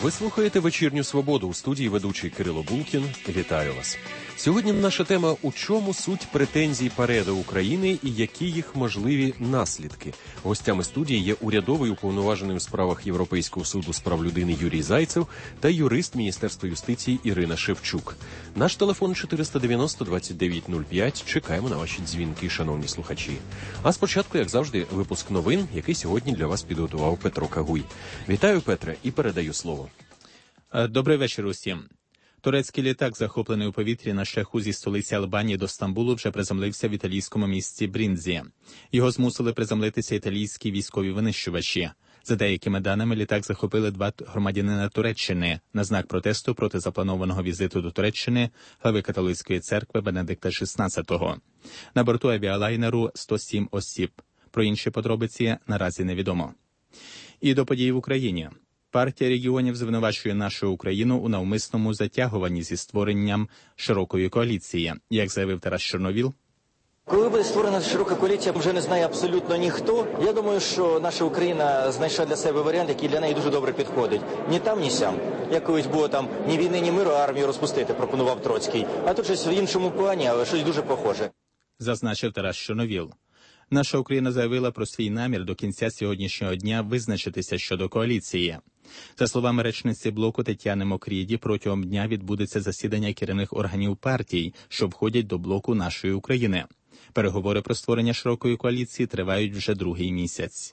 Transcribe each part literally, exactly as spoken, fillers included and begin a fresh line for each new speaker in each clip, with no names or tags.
Ви слухаєте «Вечірню свободу», у студії ведучий Кирило Булкін. Вітаю вас. Сьогодні наша тема «У чому суть претензій ПАРЄ до України і які їх можливі наслідки?». Гостями студії є урядовий уповноважений у справах Європейського суду з прав людини Юрій Зайцев та юрист Міністерства юстиції Ірина Шевчук. Наш телефон чотириста дев'яносто двадцять дев'ять нуль п'ять. Чекаємо на ваші дзвінки, шановні слухачі. А спочатку, як завжди, випуск новин, який сьогодні для вас підготував Петро Кагуй. Вітаю, Петре, і передаю слово.
Добрий вечір усім. Турецький літак, захоплений у повітрі на шляху зі столиці Албанії до Стамбулу, вже приземлився в італійському місті Бріндзі. Його змусили приземлитися італійські військові винищувачі. За деякими даними, літак захопили два громадянина Туреччини на знак протесту проти запланованого візиту до Туреччини глави католицької церкви Бенедикта шістнадцятого. На борту авіалайнеру сто сім осіб. Про інші подробиці наразі невідомо. І до подій в Україні. Партія регіонів звинувачує нашу Україну у навмисному затягуванні зі створенням широкої коаліції. Як заявив Тарас Чорновіл,
коли буде створена широка коаліція, вже не знає абсолютно ніхто. Я думаю, що наша Україна знайшла для себе варіант, який для неї дуже добре підходить. Ні там, ні сям. Як колись було там ні війни, ні миру, а армію розпустити, пропонував Троцький. А тут щось в іншому плані, але щось дуже похоже.
Зазначив Тарас Чорновіл. Наша Україна заявила про свій намір до кінця сьогоднішнього дня визначитися щодо коаліції. За словами речниці блоку Тетяни Мокріді, протягом дня відбудеться засідання керівних органів партій, що входять до блоку нашої України. Переговори про створення широкої коаліції тривають вже другий місяць.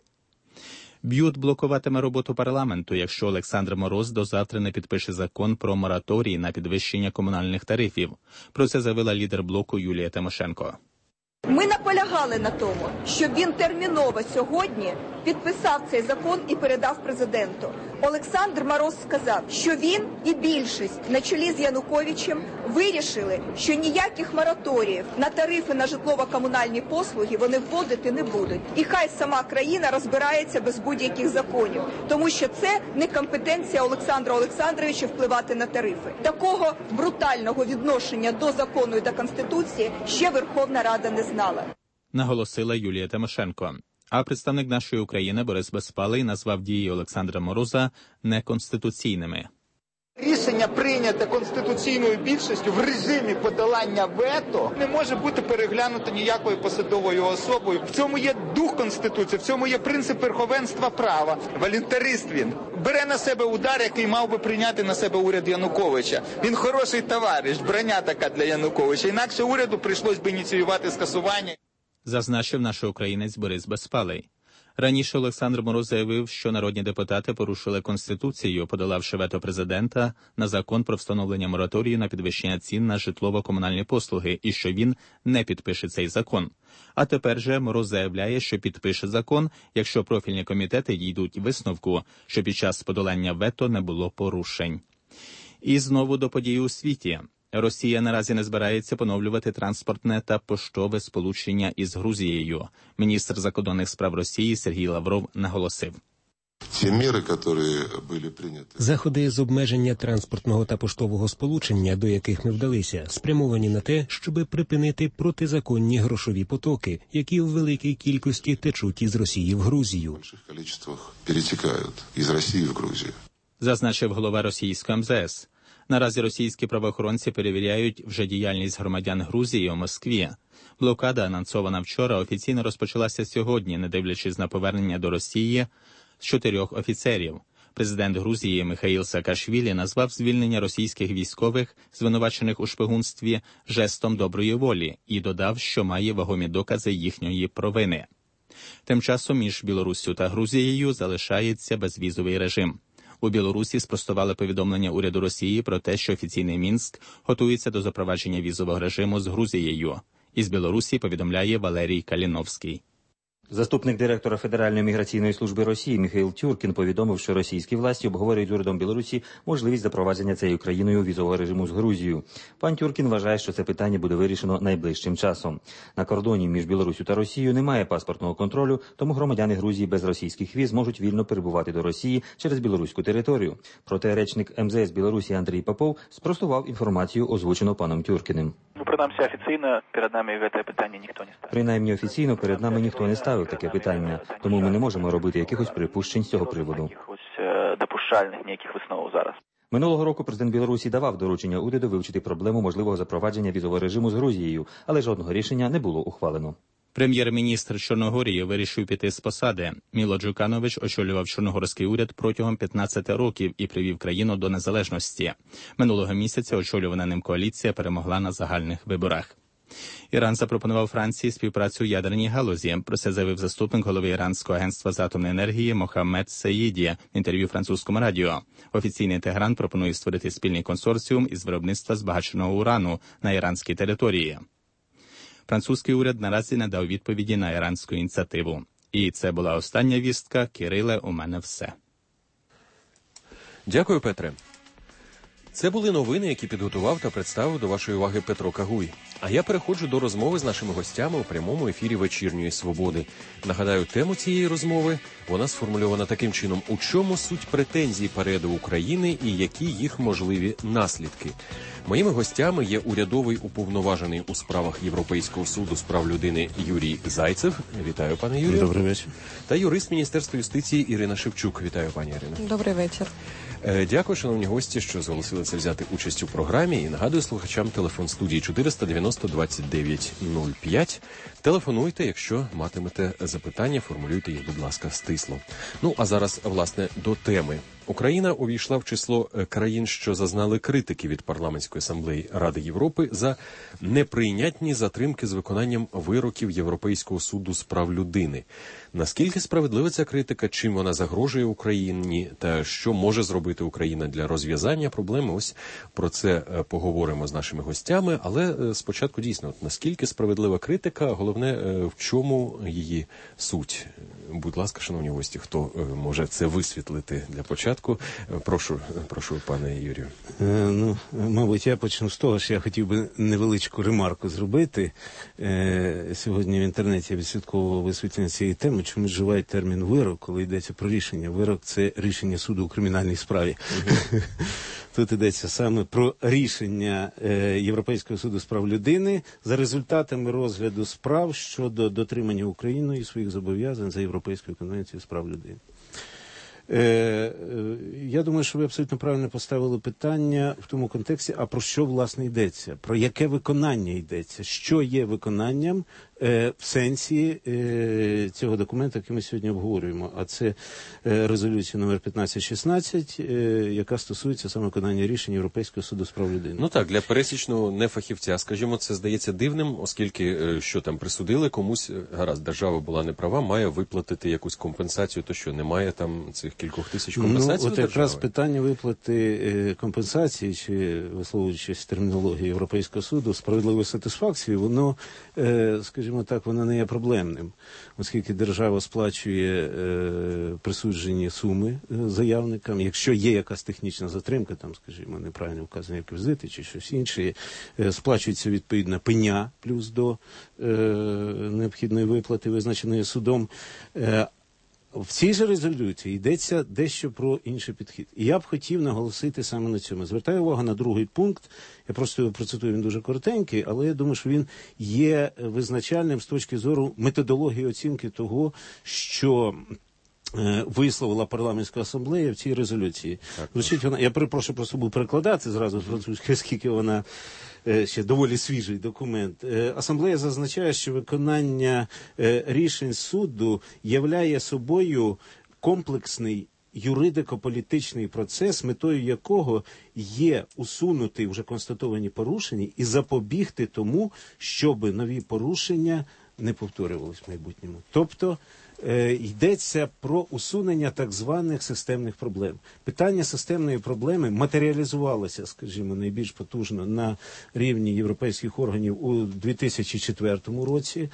БЮТ блокуватиме роботу парламенту, якщо Олександр Мороз до завтра не підпише закон про мораторій на підвищення комунальних тарифів. Про це заявила лідер блоку Юлія Тимошенко.
Ми наполягали на тому, щоб він терміново сьогодні підписав цей закон і передав президенту. Олександр Мороз сказав, що він і більшість на чолі з Януковичем вирішили, що ніяких мораторіїв на тарифи на житлово-комунальні послуги вони вводити не будуть. І хай сама країна розбирається без будь-яких законів, тому що це не компетенція Олександра Олександровича впливати на тарифи. Такого брутального відношення до закону і до Конституції ще Верховна Рада не знала.
Наголосила Юлія Тимошенко. А представник нашої України Борис Безпалий назвав дії Олександра Мороза неконституційними.
Рішення, прийняте конституційною більшістю в режимі подолання вето, не може бути переглянуто ніякою посадовою особою. В цьому є дух Конституції, в цьому є принцип верховенства права. Волюнтарист він. Бере на себе удар, який мав би прийняти на себе уряд Януковича. Він хороший товариш, броня така для Януковича. Інакше уряду прийшлось би ініціювати скасування.
Зазначив наш українець Борис Безпалий. Раніше Олександр Мороз заявив, що народні депутати порушили Конституцію, подолавши вето президента на закон про встановлення мораторію на підвищення цін на житлово-комунальні послуги, і що він не підпише цей закон. А тепер же Мороз заявляє, що підпише закон, якщо профільні комітети дійдуть висновку, що під час подолання вето не було порушень. І знову до подій у світі. Росія наразі не збирається поновлювати транспортне та поштове сполучення із Грузією. Міністр закордонних справ Росії Сергій Лавров наголосив.
Заходи з обмеження транспортного та поштового сполучення, до яких ми вдалися, спрямовані на те, щоб припинити протизаконні грошові потоки, які в великій кількості течуть із Росії в Грузію.
Зазначив голова російського ем зе ес. Наразі російські правоохоронці перевіряють вже діяльність громадян Грузії у Москві. Блокада, анонсована вчора, офіційно розпочалася сьогодні, не дивлячись на повернення до Росії з чотирьох офіцерів. Президент Грузії Михаїл Саакашвілі назвав звільнення російських військових, звинувачених у шпигунстві, жестом доброї волі і додав, що має вагомі докази їхньої провини. Тим часом між Білоруссю та Грузією залишається безвізовий режим. У Білорусі спростували повідомлення уряду Росії про те, що офіційний Мінськ готується до запровадження візового режиму з Грузією. Із Білорусі повідомляє Валерій Каліновський.
Заступник директора Федеральної міграційної служби Росії Міхаїл Тюркін повідомив, що російські власті обговорюють з урядом Білорусі можливість запровадження цією країною візового режиму з Грузією. Пан Тюркін вважає, що це питання буде вирішено найближчим часом. На кордоні між Білоруссю та Росією немає паспортного контролю, тому громадяни Грузії без російських віз можуть вільно перебувати до Росії через білоруську територію. Проте речник ем зе ес Білорусі Андрій Попов спростував інформацію, озвучену паном Тюркіним.
Принаймні офіційно перед нами це питання ніхто не ставив.
Принаймні офіційно перед нами ніхто не ставив таке питання, тому ми не можемо робити якихось припущень з цього приводу.
вирішальних ніяких висновок зараз.
Минулого року президент Білорусі давав доручення уряду вивчити проблему можливого запровадження візового режиму з Грузією, але жодного рішення не було ухвалено.
Прем'єр-міністр Чорногорії вирішив піти з посади. Міло Джуканович очолював чорногорський уряд протягом п'ятнадцяти років і привів країну до незалежності. Минулого місяця очолювана ним коаліція перемогла на загальних виборах. Іран запропонував Франції співпрацю у ядерній галузі. Про це заявив заступник голови Іранського агентства з атомної енергії Мохаммед Сеїді в інтерв'ю французькому радіо. Офіційний Тегеран пропонує створити спільний консорціум із виробництва збагаченого урану на іранській території. Французький уряд наразі не дав відповіді на іранську ініціативу. І це була остання вістка. Кириле, у мене все.
Дякую, Петре. Це були новини, які підготував та представив до вашої уваги Петро Кагуй. А я переходжу до розмови з нашими гостями у прямому ефірі «Вечірньої Свободи». Нагадаю, тему цієї розмови, вона сформульована таким чином: у чому суть претензій Пареду України і які їх можливі наслідки? Моїми гостями є урядовий уповноважений у справах Європейського суду з прав людини Юрій Зайцев. Вітаю, пане Юрію.
Добрий вечір.
Та юрист Міністерства юстиції Ірина Шевчук. Вітаю, пані Ірино.
Добрий вечір.
Дякую, шановні гості, що зголосилися взяти участь у програмі. І нагадую слухачам телефон студії чотириста дев'яносто двадцять дев'ять нуль п'ять. Телефонуйте, якщо матимете запитання, формулюйте їх, будь ласка, стисло. Ну, а зараз, власне, до теми. Україна увійшла в число країн, що зазнали критики від Парламентської асамблеї Ради Європи за неприйнятні затримки з виконанням вироків Європейського суду з прав людини. Наскільки справедлива ця критика, чим вона загрожує Україні та що може зробити Україна для розв'язання проблеми? Ось про це поговоримо з нашими гостями. Але спочатку дійсно, от наскільки справедлива критика, головне, в чому її суть? Будь ласка, шановні гості, хто може це висвітлити для початку? Прошу, прошу, пане Юрію.
Е, ну, мабуть, я почну з того, що я хотів би невеличку ремарку зробити. Е, сьогодні в інтернеті я відслідковував висвітлення цієї теми, чому вживають термін «вирок», коли йдеться про рішення. Вирок – це рішення суду у кримінальній справі. Uh-huh. Тут йдеться саме про рішення е, Європейського суду з прав людини за результатами розгляду справ щодо дотримання Україною своїх зобов'язань за Європейською конвенцією з прав людини. Е, е, я думаю, що ви абсолютно правильно поставили питання в тому контексті, а про що, власне, йдеться? Про яке виконання йдеться? Що є виконанням е, в сенсі е, цього документу, який ми сьогодні обговорюємо? А це е, резолюція номер п'ятнадцять шістнадцять, е, яка стосується саме виконання рішень Європейського суду з прав людини.
Ну так, для пересічного нефахівця, скажімо, це здається дивним, оскільки, е, що там присудили комусь, гаразд, держава була неправа, має виплатити якусь компенсацію, то що, немає там цих кількох тисяч компенсацій?
Ну, от якраз питання виплати е, компенсації, чи висловлюючись термінології Європейського суду, справедливої сатисфакції, воно, е, скажімо так, воно не є проблемним, оскільки держава сплачує е, присуджені суми е, заявникам. Якщо є якась технічна затримка, там, скажімо, неправильно вказані реквізити чи щось інше, е, сплачується відповідна пеня плюс до е, необхідної виплати, визначеної судом. Е, В цій же резолюції йдеться дещо про інший підхід. І я б хотів наголосити саме на цьому. Звертаю увагу на другий пункт. Я просто його процитую, він дуже коротенький, але я думаю, що він є визначальним з точки зору методології оцінки того, що висловила парламентська асамблея в цій резолюції. Звучить вона, я перепрошую, просто буду перекладати зразу французькою, оскільки вона ще доволі свіжий документ. Асамблея зазначає, що виконання рішень суду являє собою комплексний юридико-політичний процес, метою якого є усунути вже констатовані порушення і запобігти тому, щоб нові порушення не повторювалися в майбутньому. Тобто е, йдеться про усунення так званих системних проблем. Питання системної проблеми матеріалізувалося, скажімо, найбільш потужно на рівні європейських органів у дві тисячі четвертому році,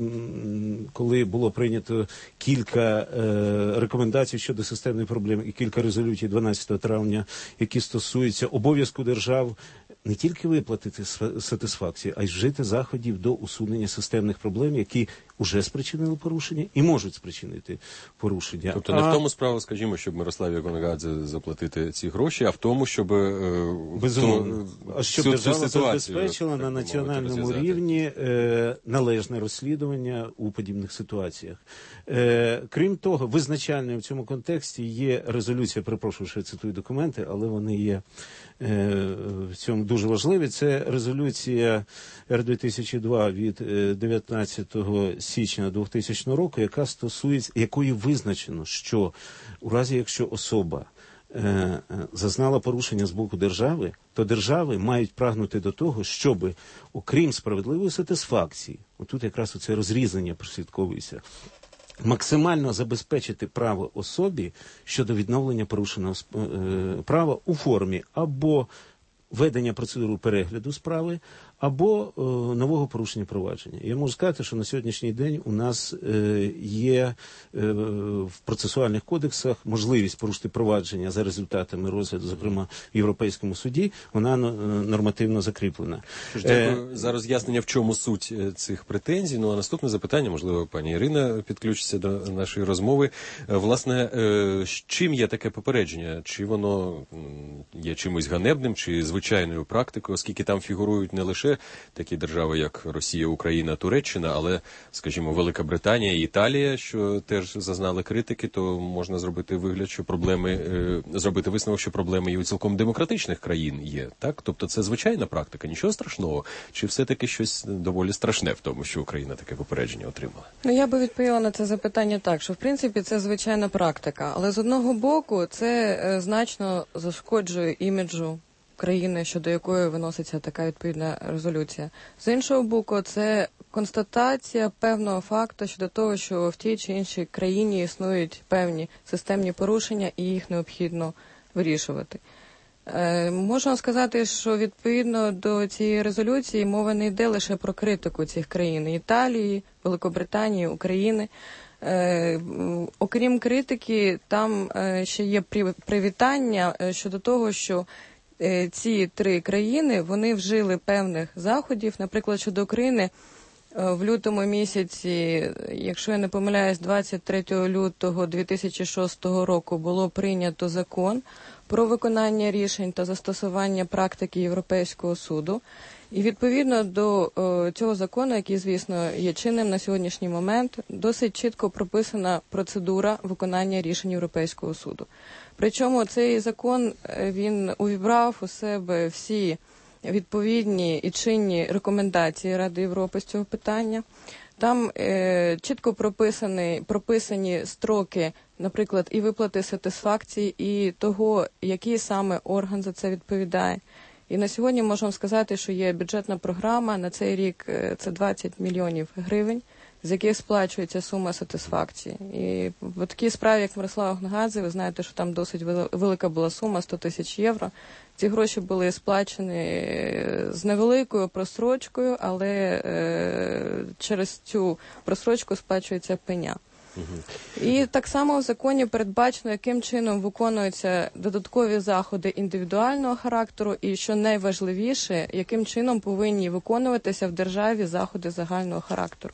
коли було прийнято кілька е, рекомендацій щодо системної проблеми і кілька резолюцій дванадцятого травня, які стосуються обов'язку держав не тільки виплатити сатисфакцію, а й вжити заходів до усунення системних проблем, які вже спричинили порушення і можуть спричинити порушення.
Тобто не а... в тому справа, скажімо, щоб Мирославі Гонагадзе заплатити ці гроші, а в тому, щоб
безумовно,
то,
а щоб
цю,
держава
цю
забезпечила на національному мовити, рівні е, належне розслідування у подібних ситуаціях. Е, крім того, визначальною в цьому контексті є резолюція, перепрошую, що я цитую документи, але вони є е, в цьому дуже важливі. Це резолюція Р дві тисячі два від дев'ятнадцятого січня двохтисячного року, яка стосується, якою визначено, що у разі, якщо особа е, зазнала порушення з боку держави, то держави мають прагнути до того, щоб, окрім справедливої сатисфакції, отут якраз оце розрізання прослідковується, максимально забезпечити право особі щодо відновлення порушеного е, права у формі або ведення процедури перегляду справи, або е, нового порушення провадження. Я можу сказати, що на сьогоднішній день у нас е, є е, в процесуальних кодексах можливість порушити провадження за результатами розгляду, зокрема в Європейському суді, вона е, нормативно закріплена.
Тож, дякую е, за роз'яснення, в чому суть цих претензій. Ну, а наступне запитання, можливо, пані Ірина підключиться до нашої розмови. Власне, е, з чим є таке попередження? Чи воно є чимось ганебним, чи звичайною практикою, оскільки там фігурують не лише такі держави, як Росія, Україна, Туреччина, але, скажімо, Велика Британія і Італія, що теж зазнали критики, то можна зробити вигляд, що проблеми, е, зробити висновок, що проблеми і у цілком демократичних країн є, так? Тобто це звичайна практика, нічого страшного, чи все-таки щось доволі страшне в тому, що Україна таке попередження отримала?
Ну, я би відповіла на це запитання так, що, в принципі, це звичайна практика, але з одного боку це е, значно зашкоджує іміджу країни, щодо якої виноситься така відповідна резолюція. З іншого боку, це констатація певного факту щодо того, що в тій чи іншій країні існують певні системні порушення і їх необхідно вирішувати. Е, можна сказати, що відповідно до цієї резолюції мова не йде лише про критику цих країн – Італії, Великобританії, України. Е, окрім критики, там е, ще є привітання е, щодо того, що ці три країни, вони вжили певних заходів. Наприклад, щодо України, в лютому місяці, якщо я не помиляюсь, двадцять третього лютого дві тисячі шостого року було прийнято закон про виконання рішень та застосування практики Європейського суду. І відповідно до о, цього закону, який, звісно, є чинним на сьогоднішній момент, досить чітко прописана процедура виконання рішень Європейського суду. Причому цей закон, він увібрав у себе всі відповідні і чинні рекомендації Ради Європи з цього питання. Там е, чітко прописані, прописані строки, наприклад, і виплати сатисфакції, і того, який саме орган за це відповідає. І на сьогодні можемо сказати, що є бюджетна програма, на цей рік це двадцять мільйонів гривень, з яких сплачується сума сатисфакції. І в такій справі, як Мирослава Гонагадзе, ви знаєте, що там досить велика була сума, сто тисяч євро. Ці гроші були сплачені з невеликою просрочкою, але е, через цю просрочку сплачується пеня. Угу. І так само в законі передбачено, яким чином виконуються додаткові заходи індивідуального характеру і, що найважливіше, яким чином повинні виконуватися в державі заходи загального характеру.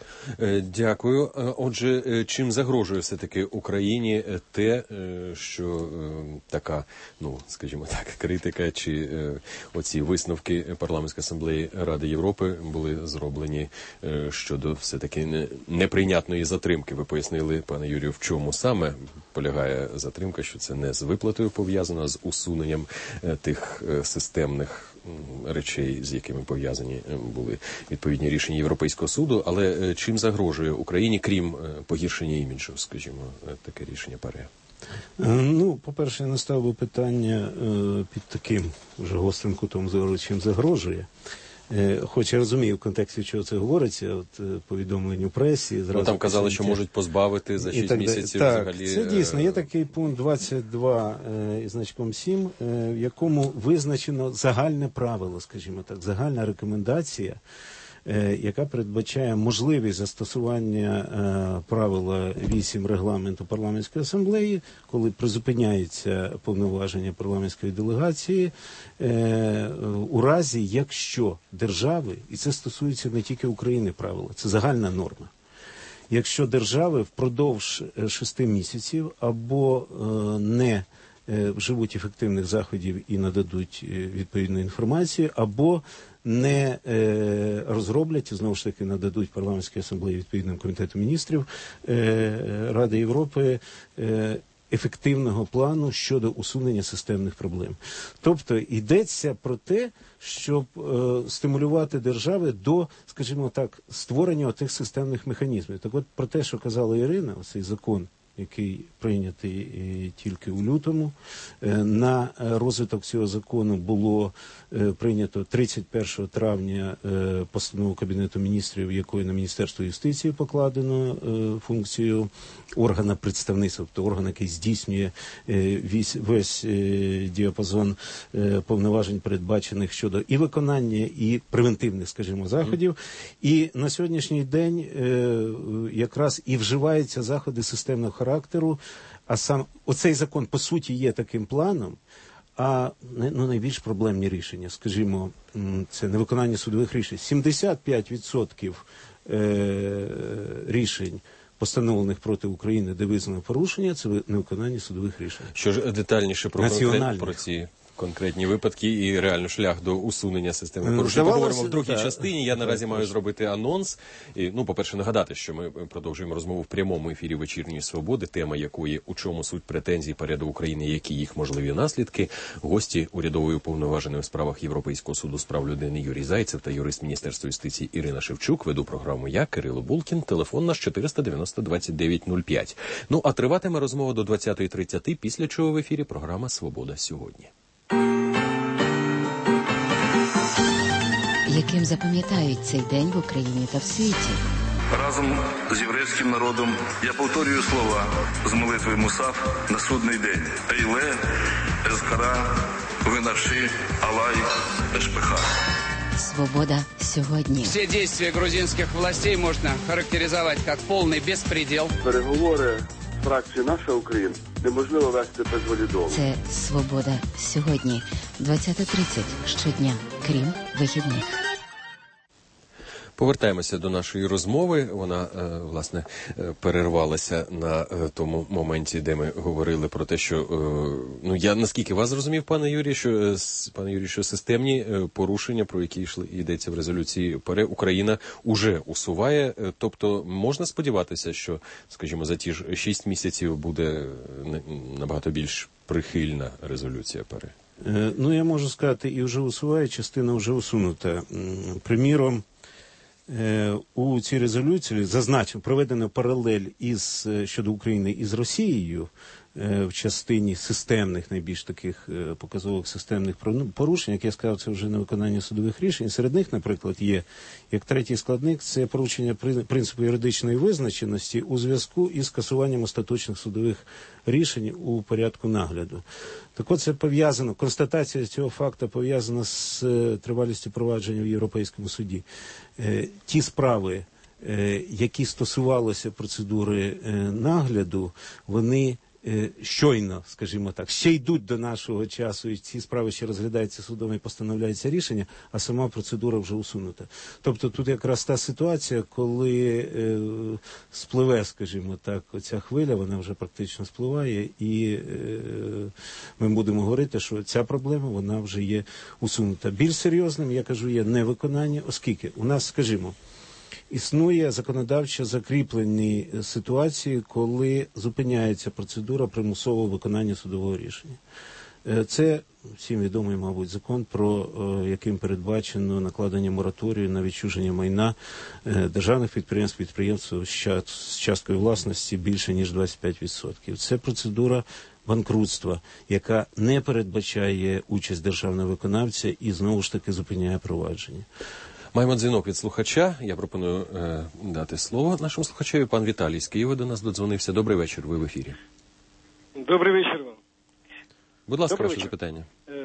Дякую. Отже, чим загрожує все-таки Україні те, що така, ну, скажімо так, критика чи оці висновки Парламентської асамблеї Ради Європи були зроблені щодо все-таки неприйнятної затримки? Ви пояснили, пане Юрію, в чому саме полягає затримка, що це не з виплатою пов'язано, а з усуненням тих системних речей, з якими пов'язані були відповідні рішення Європейського суду, але чим загрожує Україні, крім погіршення іміджу, скажімо, таке рішення ПАРЄ?
Ну, по-перше, я не ставив питання під таким вже гострим кутом зору, чим загрожує. Хоч я розумію, в контексті чого це говориться, от повідомлень у пресі.
Ну, там казали, що можуть позбавити за шість місяців
так,
взагалі.
Це дійсно. Є такий пункт двадцять два із значком сім, в якому визначено загальне правило, скажімо так, загальна рекомендація яка передбачає можливість застосування правила вісім регламенту парламентської асамблеї, коли призупиняється повноваження парламентської делегації у разі, якщо держави, і це стосується не тільки України правила, це загальна норма, якщо держави впродовж шести місяців або не вживуть ефективних заходів і нададуть відповідну інформацію, або не е, розроблять, і знову ж таки нададуть парламентській асамблеї відповідним комітету міністрів е, Ради Європи е, ефективного плану щодо усунення системних проблем. Тобто йдеться про те, щоб е, стимулювати держави до, скажімо так, створення тих системних механізмів. Так от про те, що казала Ірина, цей закон, який прийнятий тільки у лютому. На розвиток цього закону було прийнято тридцять першого травня постанову Кабінету міністрів, якою на Міністерство юстиції покладено функцію органа представництва, тобто орган, який здійснює весь, весь діапазон повноважень, передбачених щодо і виконання, і превентивних, скажімо, заходів. І на сьогоднішній день якраз і вживаються заходи системного характеру, а сам оцей закон, по суті, є таким планом, а ну, найбільш проблемні рішення, скажімо, це невиконання судових рішень. сімдесят п'ять відсотків е, рішень, постановлених проти України, де визнано порушення, це невиконання судових рішень.
Що ж детальніше про, конкрет, про ці конкретні випадки і реально шлях до усунення системи порушень поговоримо в другій да. частині. Я наразі маю зробити анонс. І, ну, по-перше, нагадати, що ми продовжуємо розмову в прямому ефірі «Вечірньої свободи», тема якої «У чому суть претензій переду України, які їх можливі наслідки». Гості урядової уповноваженої у справах Європейського суду з прав людини Юрій Зайцев та юрист Міністерства юстиції Ірина Шевчук. Веду програму я, Кирило Булкін. Телефон наш чотириста дев'яносто двадцять дев'ять нуль п'ять. Ну, а триватиме розмова до двадцятої тридцяти, після чого в ефірі програма «Свобода сьогодні».
Яким запам'ятають цей день в Україні та в світі.
Разом з єврейським народом я повторюю слова з молитви Мусаф на судний день. Ейле, Езкара, Винаши, Алай, Ешпеха.
Свобода сьогодні.
Всі дії грузинських властей можна характеризувати як повний безпреділ.
Переговори фракції «Наша Україна» неможливо вести без волі долу.
Це «Свобода сьогодні». двадцята тридцять щодня, крім вихідних.
Повертаємося до нашої розмови. Вона, власне, перервалася на тому моменті, де ми говорили про те, що, ну, я наскільки вас зрозумів, пане Юрій, що, пане Юрій, що системні порушення, про які йшли, йдеться в резолюції ПАРЄ, Україна уже усуває. Тобто можна сподіватися, що, скажімо, за ті ж шість місяців буде набагато більш прихильна резолюція ПАРЄ?
Ну, я можу сказати, і вже усуває, частина вже усунута. Приміром, у цій резолюції зазначено, проведено паралель із, щодо України із Росією в частині системних, найбільш таких показових системних порушень, як я сказав, це вже невиконання судових рішень. Серед них, наприклад, є, як третій складник, це порушення принципу юридичної визначеності у зв'язку із скасуванням остаточних судових рішень у порядку нагляду. Так от це пов'язано, констатація цього факту пов'язана з тривалістю провадження в Європейському суді. Ті справи, які стосувалися процедури нагляду, вони щойно, скажімо так, ще йдуть до нашого часу, і ці справи ще розглядаються судом і постановляється рішення, а сама процедура вже усунута. Тобто тут якраз та ситуація, коли е, спливе, скажімо так, оця хвиля, вона вже практично спливає, і е, ми будемо говорити, що ця проблема, вона вже є усунута. Більш серйозним, я кажу, є невиконання, оскільки у нас, скажімо, існує законодавчо закріплені ситуації, коли зупиняється процедура примусового виконання судового рішення. Це всім відомий, мабуть, закон, про яким передбачено накладення мораторію на відчуження майна державних підприємств, підприємств з часткою власності більше, ніж двадцять п'ять відсотків. Це процедура банкрутства, яка не передбачає участь державного виконавця і, знову ж таки, зупиняє провадження.
Маємо дзвінок від слухача. Я пропоную е, дати слово нашому слухачеві. Пан Віталій з Києва до нас додзвонився. Добрий вечір, ви в ефірі.
Добрий вечір вам.
Будь ласка,
Добрий
ваше
вечір.
запитання.
Е,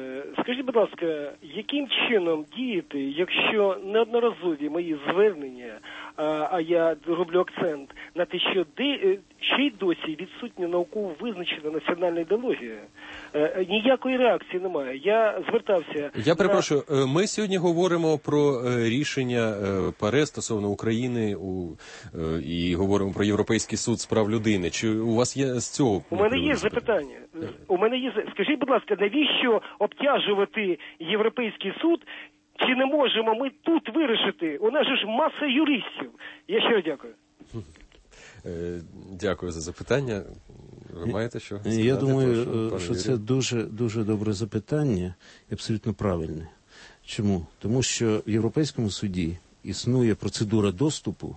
Скажіть, будь ласка, яким чином діяти, якщо неодноразові мої звернення, а, а я роблю акцент на те, що де, ще й досі відсутня науково визначена національна ідеологія, е, ніякої реакції немає. Я звертався...
Я перепрошую, на... ми сьогодні говоримо про рішення ПАРЄ стосовно України у, і говоримо про Європейський суд з прав людини. Чи у вас є з цього?
У мене є запитання. У мене є... Скажіть, будь ласка, навіщо обтяжувати Європейський суд? Чи не можемо ми тут вирішити? У нас же ж маса юристів. Я щиро дякую.
Дякую за запитання. Ви маєте що сказати?
Я думаю,
Прошу,
що це дуже, дуже добре запитання і абсолютно правильне. Чому? Тому що в Європейському суді існує процедура доступу,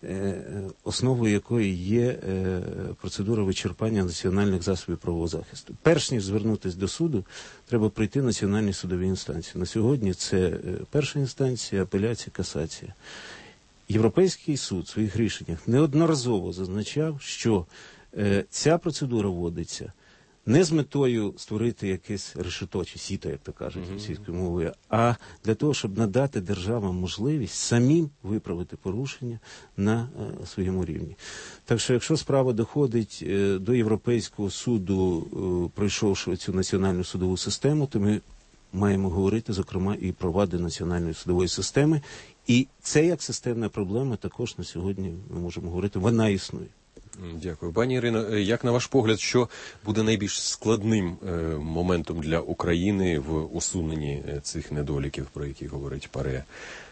основою якої є процедура вичерпання національних засобів правового захисту. Перш ніж звернутися до суду, треба пройти національні судові інстанції. На сьогодні це перша інстанція, апеляція, касація. Європейський суд в своїх рішеннях неодноразово зазначав, що е, ця процедура вводиться не з метою створити якесь решето чи сіто, як то кажуть російською мовою, а для того, щоб надати державам можливість самим виправити порушення на е, своєму рівні. Так що, якщо справа доходить е, до Європейського суду, е, пройшовши цю національну судову систему, то ми маємо говорити, зокрема, і про вади національної судової системи. І це як системна проблема також на сьогодні, ми можемо говорити, вона існує.
Дякую. Пані Ірино, як на ваш погляд, що буде найбільш складним е, моментом для України в усуненні цих недоліків, про які говорить ПАРЄ?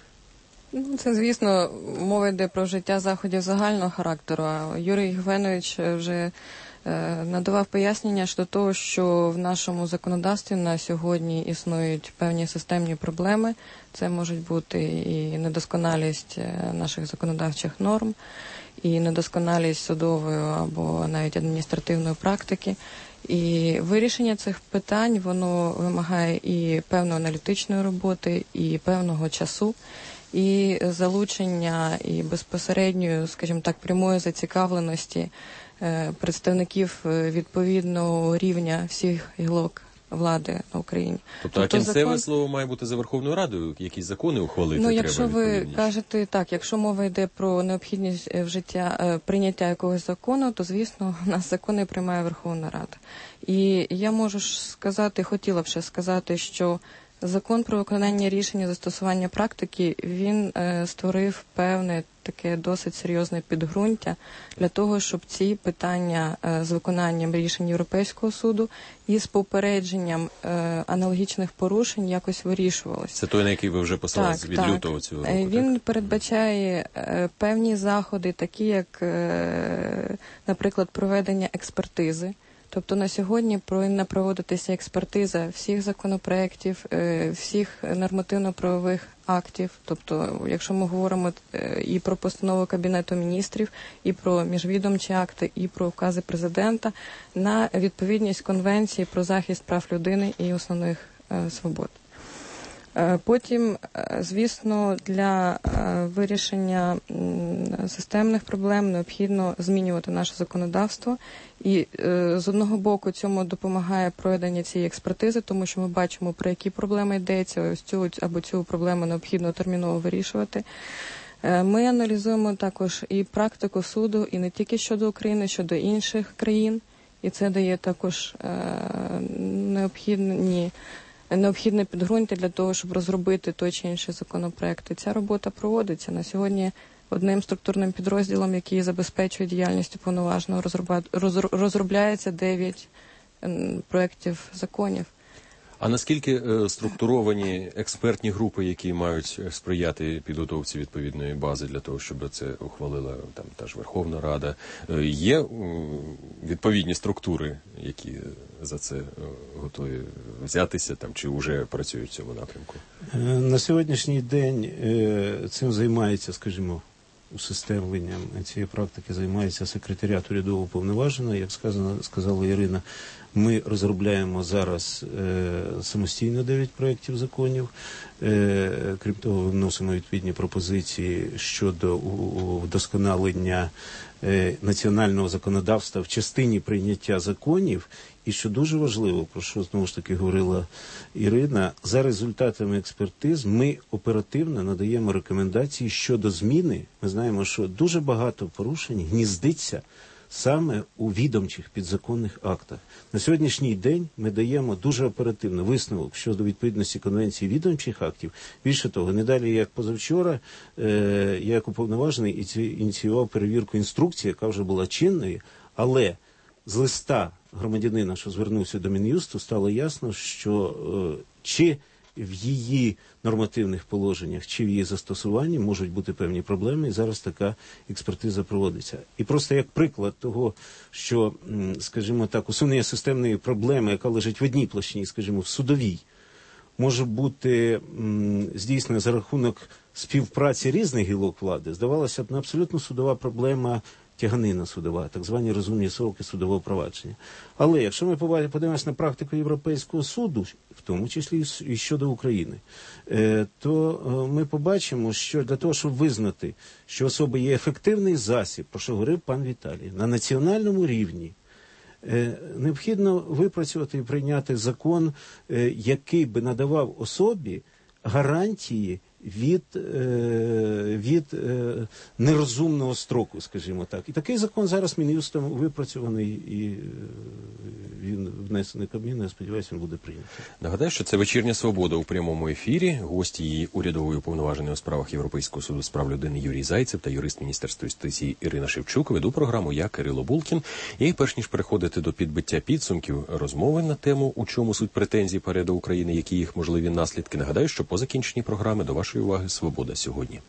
Ну, це, звісно, мова йде про вжиття заходів загального характеру, а Юрій Євгенович вже е, надавав пояснення щодо того, що в нашому законодавстві на сьогодні існують певні системні проблеми. Це можуть бути і недосконалість наших законодавчих норм, і недосконалість судової або навіть адміністративної практики. І вирішення цих питань, воно вимагає і певної аналітичної роботи, і певного часу, і залучення, і безпосередньої, скажімо так, прямої зацікавленості представників відповідного рівня всіх гілок влади на Україні.
Тобто, тобто а кінцеве закон... слово має бути за Верховною Радою? Якісь закони ухвалити
ну,
треба
якщо ви кажете так, якщо мова йде про необхідність вжиття, прийняття якогось закону, то, звісно, у нас закони приймає Верховна Рада. І я можу сказати, хотіла б ще сказати, що Закон про виконання рішення застосування практики, він е, створив певне таке досить серйозне підґрунтя для того, щоб ці питання е, з виконанням рішень Європейського суду і з попередженням е, аналогічних порушень якось вирішувалися.
Це той, на який ви вже послали від так. лютого цього року?
Він
так?
передбачає е, певні заходи, такі як, е, наприклад, проведення експертизи. Тобто на сьогодні повинна проводитися експертиза всіх законопроєктів, всіх нормативно-правових актів. Тобто, якщо ми говоримо і про постанову Кабінету міністрів, і про міжвідомчі акти, і про укази президента, на відповідність Конвенції про захист прав людини і основних свобод. Потім, звісно, для вирішення системних проблем необхідно змінювати наше законодавство. І з одного боку цьому допомагає проведення цієї експертизи, тому що ми бачимо, про які проблеми йдеться, ось цю або цю проблему необхідно терміново вирішувати. Ми аналізуємо також і практику суду, і не тільки щодо України, щодо інших країн. І це дає також необхідні необхідне підґрунтя для того, щоб розробити той чи інший законопроект. І ця робота проводиться. На сьогодні одним структурним підрозділом, який забезпечує діяльність уповноваженого, розробляється дев'ять проєктів законів.
А наскільки е, структуровані експертні групи, які мають сприяти підготовці відповідної бази для того, щоб це ухвалила там та ж Верховна Рада? Е, є е, відповідні структури, які за це е, готові взятися, там чи вже працюють в цьому напрямку?
На сьогоднішній день е, цим займається, скажімо, усистемленням цієї практики займається секретаріат урядового уповноваженого. Як сказано, сказала Ірина, Ми розробляємо зараз е, самостійно дев'ять проєктів законів. Е, крім того, вносимо відповідні пропозиції щодо вдосконалення е, національного законодавства в частині прийняття законів. І що дуже важливо, про що знову ж таки говорила Ірина, за результатами експертиз ми оперативно надаємо рекомендації щодо зміни. Ми знаємо, що дуже багато порушень гніздиться саме у відомчих підзаконних актах. На сьогоднішній день ми даємо дуже оперативно висновок щодо відповідності конвенції відомчих актів. Більше того, не далі, як позавчора, е, я як уповноважений ініціював перевірку інструкції, яка вже була чинною, але з листа громадянина, що звернувся до Мін'юсту, стало ясно, що е, чи в її нормативних положеннях, чи в її застосуванні можуть бути певні проблеми, і зараз така експертиза проводиться. І просто як приклад того, що, скажімо так, усунення системної проблеми, яка лежить в одній площині, скажімо, в судовій, може бути здійснена за рахунок співпраці різних гілок влади, здавалося б, на абсолютно судова проблема, тяганина судова, так звані розумні сроки судового провадження. Але якщо ми подивимося на практику Європейського суду, в тому числі і щодо України, то ми побачимо, що для того, щоб визнати, що особа є ефективний засіб, про що говорив пан Віталій, на національному рівні, необхідно випрацювати і прийняти закон, який би надавав особі гарантії від, від нерозумного строку, скажімо так. І такий закон зараз Мін'юстом випрацьований, і він внесений Кабміном, я сподіваюся, він буде прийнятий.
Нагадаю, що це «Вечірня свобода» у прямому ефірі. Гості її урядової уповноваженої у справах Європейського суду з прав людини Юрій Зайцев та юрист Міністерства юстиції Ірина Шевчук. Веду програму я, Кирило Булкін. І перш ніж переходити до підбиття підсумків розмови на тему «У чому суть претензій Пареду України, які їх можливі наслідки», нагадаю, що по закінченні програми до вашої уваги «Свобода сьогодні».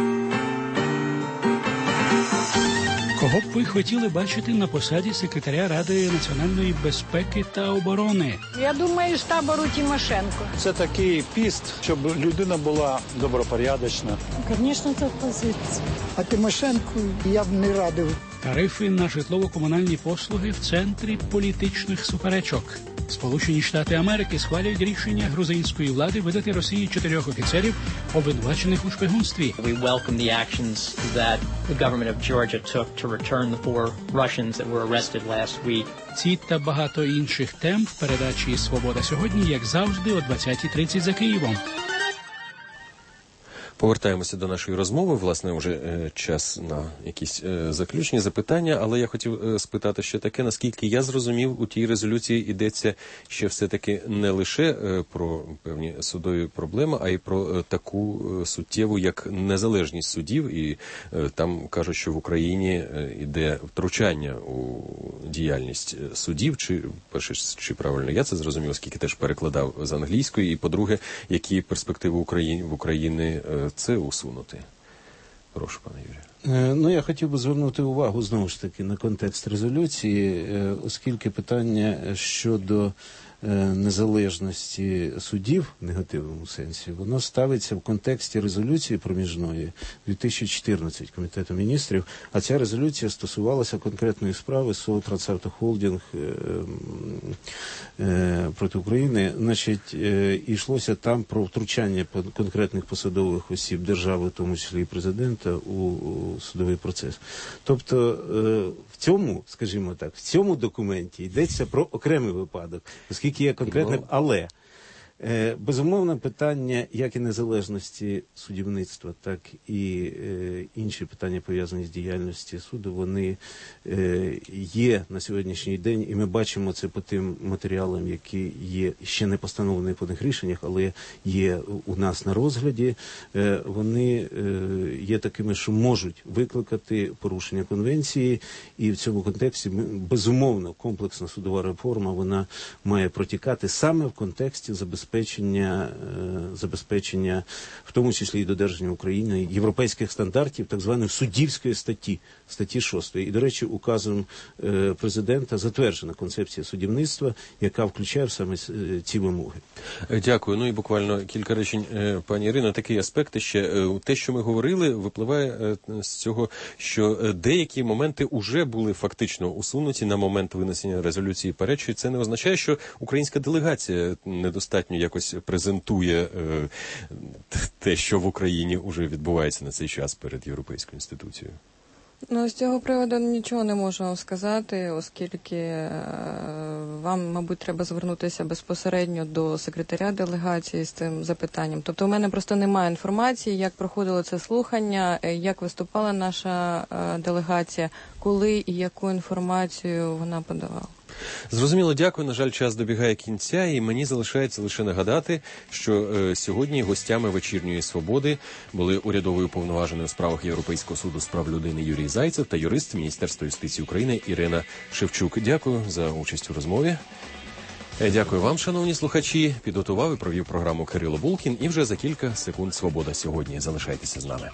Кого б ви хотіли бачити на посаді секретаря Ради національної безпеки та оборони?
Я думаю, з табору Тимошенко.
Це такий піст, щоб людина була добропорядочна.
Звісно, це позиція. А Тимошенко я б не радив.
Тарифи на житлово-комунальні послуги в центрі політичних суперечок. Сполучені Штати Америки схвалюють рішення грузинської влади видати Росії чотирьох офіцерів, обвинувачених у шпигунстві.
We welcome the actions that the government of Georgia took to return the four Russians that were arrested last week.
Ці та багато інших тем в передачі «Свобода сьогодні», як завжди, о двадцятій тридцять за Києвом.
Повертаємося до нашої розмови. Власне, вже е, час на якісь е, заключні запитання, але я хотів е, спитати ще таке, наскільки я зрозумів, у тій резолюції йдеться ще все-таки не лише е, про певні судові проблеми, а й про е, таку е, суттєву, як незалежність судів. І е, там кажуть, що в Україні е, йде втручання у діяльність судів. Чи, перше, чи правильно я це зрозумів, оскільки теж перекладав з англійської, і, по-друге, які перспективи України, в Україні е, це усунути. Прошу, пане Юрію.
Ну, я хотів би звернути увагу, знову ж таки, на контекст резолюції, оскільки питання щодо незалежності судів в негативному сенсі, воно ставиться в контексті резолюції проміжної дві тисячі чотирнадцять Комітету міністрів, а ця резолюція стосувалася конкретної справи СО «Трансавто Холдинг» проти України. Значить, йшлося там про втручання конкретних посадових осіб держави, в тому числі і президента, у судовий процес. Тобто, в цьому, скажімо так, в цьому документі йдеться про окремий випадок, оскільки є конкретним, але е, безумовно питання як і незалежності судівництва, так і е, інші питання, пов'язані з діяльністю суду, вони е, є на сьогоднішній день, і ми бачимо це по тим матеріалам, які є ще не постановлені по них рішеннях, але є у нас на розгляді. Е, вони е, є такими, що можуть викликати порушення конвенції, і в цьому контексті безумовно комплексна судова реформа, вона має протікати саме в контексті забезпечення забезпечення, забезпечення, в тому числі і додержання Україною європейських стандартів, так званої суддівської статті, статті шостої. І, до речі, указом президента затверджена концепція суддівництва, яка включає саме ці вимоги.
Дякую. Ну і буквально кілька речень, пані Ірино, такий аспект ще. Те, що ми говорили, випливає з цього, що деякі моменти уже були фактично усунуті на момент винесення резолюції Пареджі. Це не означає, що українська делегація недостатньо якось презентує те, що в Україні вже відбувається на цей час перед Європейською інституцією.
Ну, з цього приводу нічого не можу вам сказати, оскільки е, вам, мабуть, треба звернутися безпосередньо до секретаря делегації з цим запитанням. Тобто у мене просто немає інформації, як проходило це слухання, як виступала наша е, делегація, коли і яку інформацію вона подавала.
Зрозуміло, дякую. На жаль, час добігає кінця, і мені залишається лише нагадати, що е, сьогодні гостями «Вечірньої свободи» були урядовий уповноважений у справах Європейського суду з прав людини Юрій Зайцев та юрист Міністерства юстиції України Ірина Шевчук. Дякую за участь у розмові. Е, дякую вам, шановні слухачі. Підготував і провів програму Кирило Булкін. І вже за кілька секунд «Свобода сьогодні». Залишайтеся з нами.